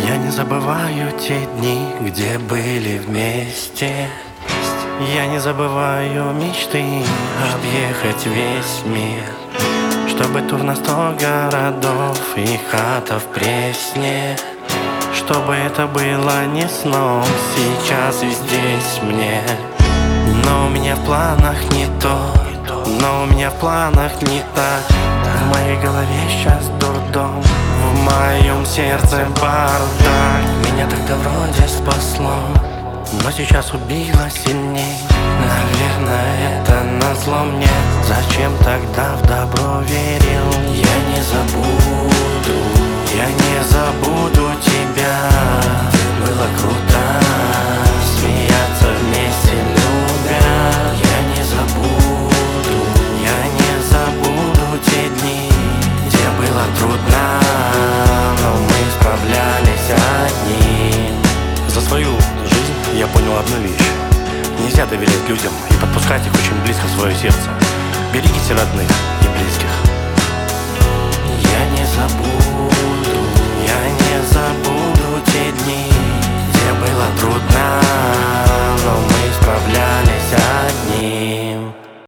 Я не забываю те дни, где были вместе. Я не забываю мечты объехать весь мир, чтобы тур на 100 городов и хата в Пресне. Чтобы это было не сном сейчас и здесь мне. Но у меня в планах не то, но у меня в планах не так. В моей голове сейчас дурдом, в моем сердце бардак. Меня тогда вроде спасло, но сейчас убило сильней. Наверное, это назло мне. Зачем тогда в добро верил? Я не забуду, я не забуду тебя. Было круто смеяться вместе, любя. Я не забуду, я не забуду те дни, где было трудно, но мы справлялись одни. За свою жизнь я понял одну вещь: нельзя доверять людям и подпускать их очень близко в свое сердце. Берегите родных и близких. Я не забуду.